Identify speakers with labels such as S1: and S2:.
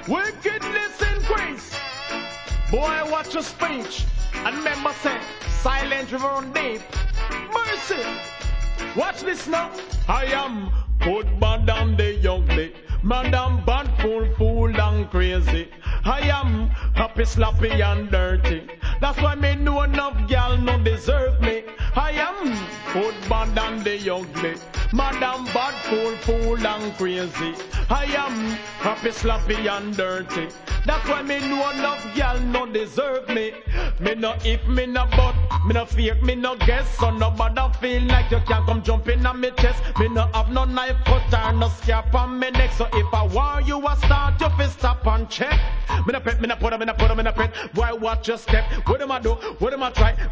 S1: Wickedness increase. Boy, watch your speech. And remember, say, silent river run deep. Mercy. Watch this now. I am good, bad, and the ugly. Madam bad, fool, and crazy. I am happy, sloppy, and dirty. That's why me know enough gal no deserve me. I am good, bad, and the ugly. Madam bad, fool, and crazy. I am happy, sloppy, and dirty. That's why me know enough gal no deserve me. Me no if, me no but, me no fake, me no guess. So nobody feel like you can come jump in on me chest. Me no have no knife cut or no scalp on me neck. So if I want you a start, you fi stop and check. Me no pet, me no put 'em, me no pet. Boy, watch your step. What am I do? What am I try?